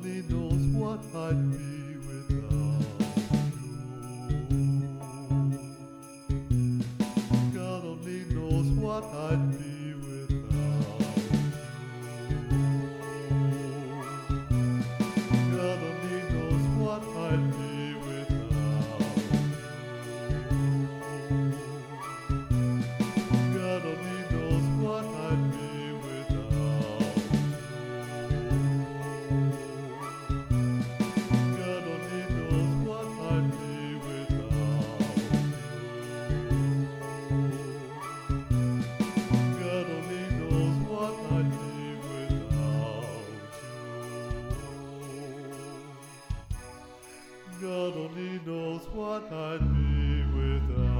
only knows what I'd be without you. God only knows what I'd be without you. God only knows what I'd be without you. God only knows what I'd be without you. God only knows what I'd be without you. God only knows what I'd be without you. God only knows what I'd be without